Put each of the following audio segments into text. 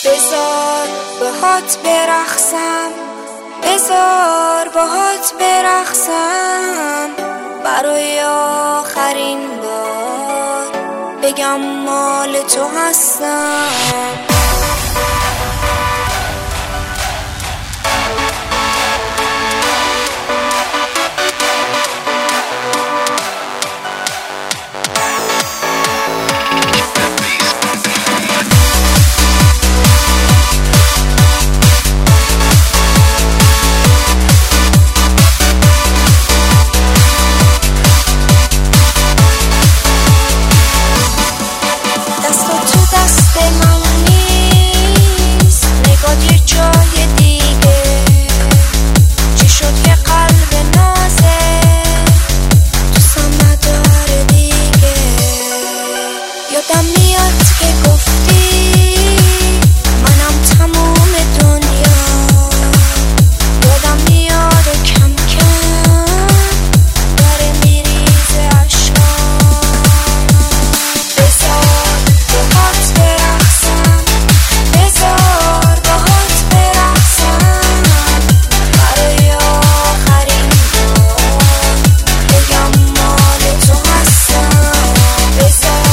بذار باهات برقصم، بذار باهات برقصم، برای آخرین بار بگم مال تو هستم. یادم میاد که گفتی منم تموم دنیا، یادم میاد و کم کم داره میریزه عشقام. بذار باهات برقصم، بذار باهات برقصم، برای آخرین بار بگم مال تو هستم. بذار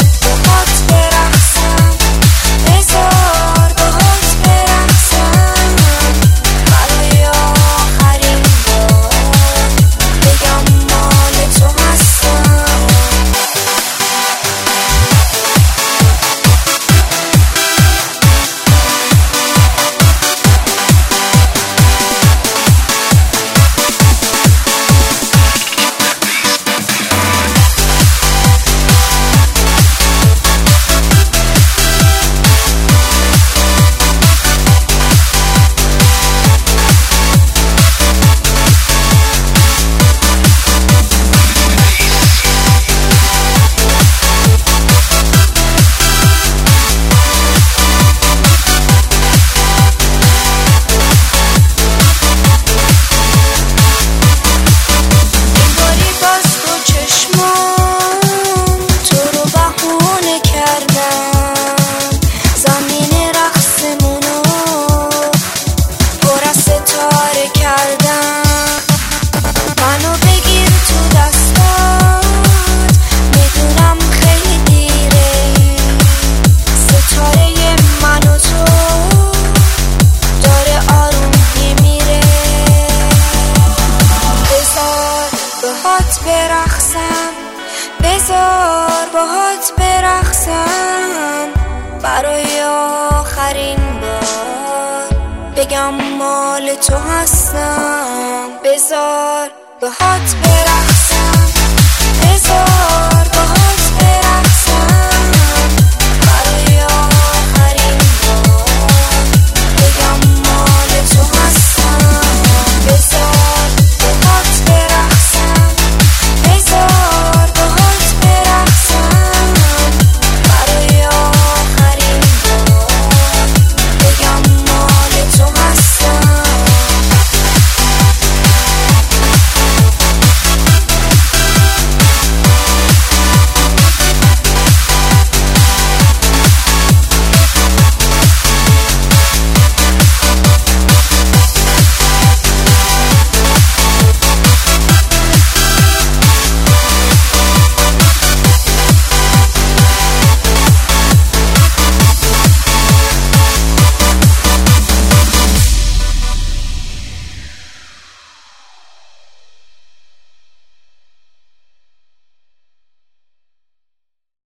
برقصم، بذار باهات برقصم، برای آخرین بار بگم مال تو هستم. بذار باهات برقصم، بذار